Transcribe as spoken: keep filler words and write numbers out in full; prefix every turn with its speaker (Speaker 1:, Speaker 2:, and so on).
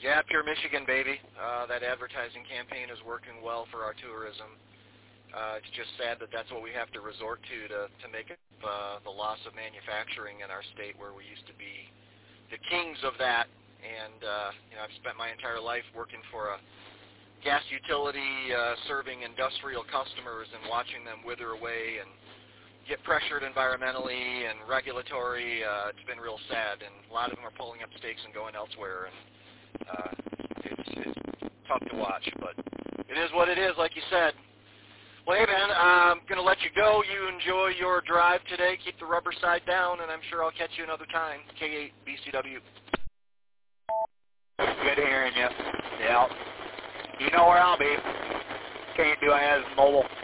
Speaker 1: Yeah, Pure Michigan, baby. Uh, that advertising campaign is working well for our tourism. Uh, it's just sad that that's what we have to resort to to, to make up uh, the loss of manufacturing in our state where we used to be the kings of that. And, uh, you know, I've spent my entire life working for a gas utility uh, serving industrial customers and watching them wither away and get pressured environmentally and regulatory. Uh, it's been real sad, and a lot of them are pulling up stakes and going elsewhere. And Uh, it's, it's tough to watch, but it is what it is, like you said. Well, hey, man, I'm going to let you go. You enjoy your drive today. Keep the rubber side down, and I'm sure I'll catch you another time. K eight B C W.
Speaker 2: Good hearing you. Yeah. You know where I'll be. Can't do as mobile.